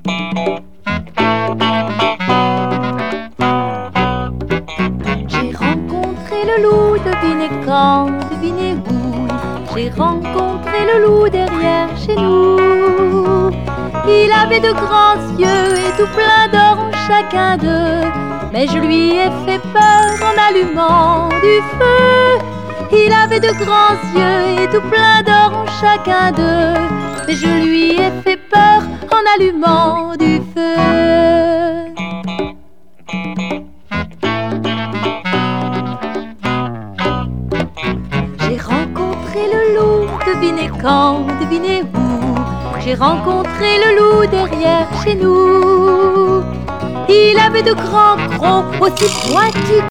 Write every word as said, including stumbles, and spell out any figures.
J'ai rencontré le loup, devinez quand, devinez où. J'ai rencontré le loup derrière chez nous. Il avait de grands yeux et tout plein d'or en chacun d'eux. Mais je lui ai fait peur en allumant du feu. Il avait de grands yeux et tout plein d'or en chacun d'eux. Mais je lui ai fait peur en allumant du feu. J'ai rencontré le loup, devinez quand, devinez où. J'ai rencontré le loup derrière chez nous. Il avait de grands crocs aussi pointus